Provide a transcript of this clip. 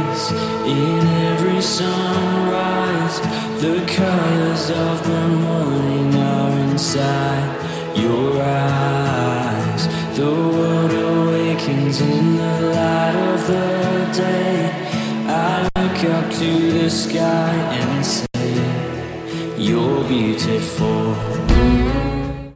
face in every sunrise. The colors of the morning are inside your eyes. The world awakens in the light of the day. I look up to the sky and say, you're beautiful.